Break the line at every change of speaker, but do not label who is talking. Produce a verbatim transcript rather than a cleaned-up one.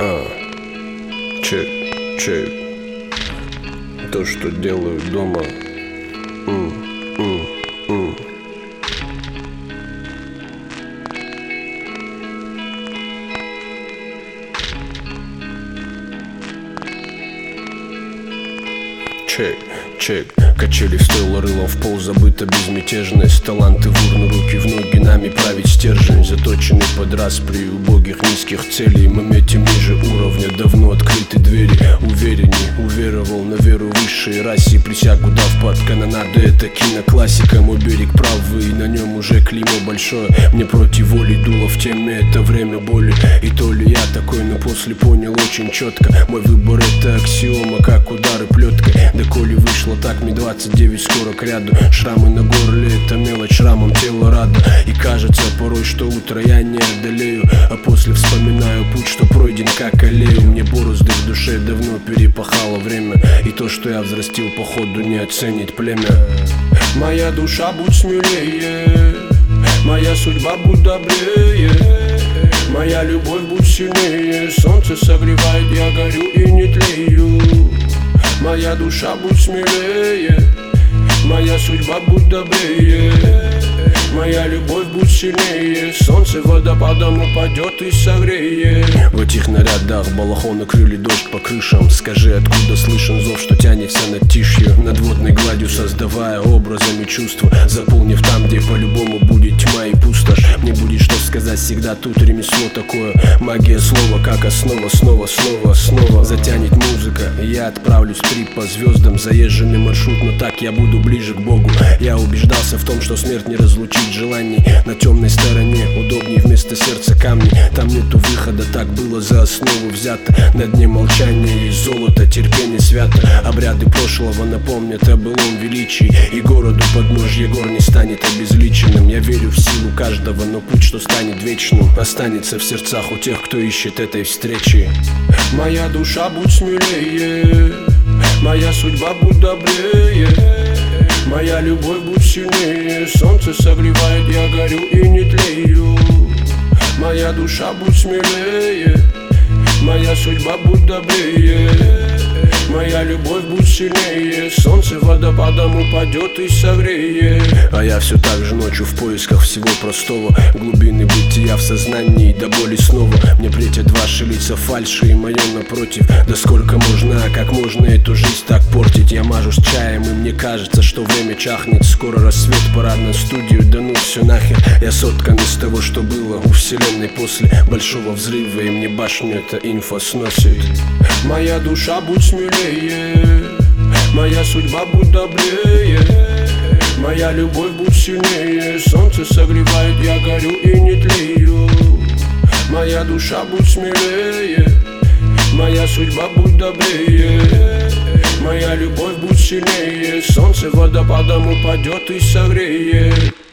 А, чек, чек. То, что делаю дома. М, м, м. Чек, чек. Качели в стойло, рылом в пол, забыта безмятежность. Таланты в урну, руки в ноги, нами править стержень. Заточенный под распри убогих низких целей. Мы метим ниже уровня, давно открыты двери. Уверенней, уверовал на веру высшей расе. Присягу дав под канонаду, это киноклассика. Мой берег правый, и на нем уже клеймо большое. Мне против воли дуло в теме, это время боли. И то ли я такой, но после понял очень четко. Мой выбор это аксиома, как удары плеткой. Да коли вышло так, мне двадцать девять скоро к ряду. Шрамы на горле это мелочь, шрамом тело рада. И кажется порой, что утро я не одолею. А после вспоминаю путь, что пройден как аллею. Мне борозды в душе давно перепахало время. И то, что я взрастил, походу не оценит племя. Моя душа, будь смелее, моя судьба, будь добрее, моя любовь, будь сильнее. Солнце согревает, я горю и не тлею. Моя душа, будь смелее, моя судьба, будь добрее, моя любовь, будь сильнее. Солнце водопадом упадет и согреет. В этих нарядах балахоны крыли дождь по крышам. Скажи, откуда слышен зов, что тянется над тишью, над водной гладью создавая образами чувства, заполнив там, где по-любому будет тьма и пустошь. Мне будет что сказать, всегда тут ремесло такое. Магия слова, как основа, снова, снова, снова затянет музыка. Я отправлюсь в трип по звездам, заезженный маршрут, но так я буду ближе к Богу. Я убеждался в том, что смерть не разлучит желаний. На темной стороне удобней вместо сердца камни. Там нету выхода, так было за основу взято. На дне молчания есть золото, терпение свято. Обряды прошлого напомнят о былом величии. И городу подножье гор не станет обезличенным. Я верю в силу каждого, но путь, что станет вечным, останется в сердцах у тех, кто ищет этой встречи. Моя душа, будь смелее, моя судьба, будь добрее, моя любовь, будь сильнее. Солнце согревает, я горю и не тлею. Моя душа, будь смелее, моя судьба, будь добрее, моя любовь, будь сильнее. Солнце водопадом упадет и согреет. А я все так же ночью в поисках всего простого. Глубины бытия в сознании до боли снова. Мне претят ваши лица фальши и мое напротив. Да сколько можно, а как можно эту жизнь так портить? Я мажусь чаем и мне кажется, что время чахнет. Скоро рассвет, пора на студию, да ну все нахер. Я соткан из того, что было у вселенной после большого взрыва. И мне башню эта инфа сносит. Моя душа, будь смелее, моя судьба, будь добрее, моя любовь, будь сильнее. Солнце согревает, я горю и не тлею. Моя душа, будь смелее, моя судьба, будь добрее, моя любовь, будь сильнее. Солнце водопадом упадет и согреет.